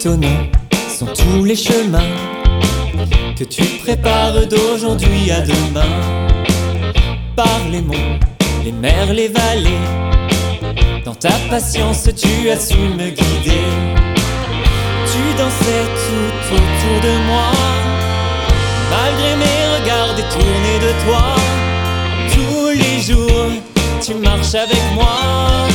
étonnants sont tous les chemins que tu prépares d'aujourd'hui à demain. Par les monts, les mers, les vallées, dans ta patience tu as su me guider. Tu dansais tout autour de moi, malgré mes regards détournés de toi. Tous les jours tu marches avec moi.